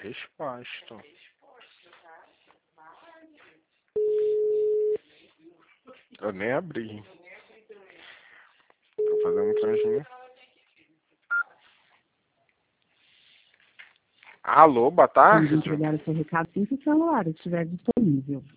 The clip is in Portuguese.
Resposta. Eu nem abri. Tô fazendo transmissão. Alô, boa tarde. Vamos entregar o seu recado assim que o celular estiver disponível.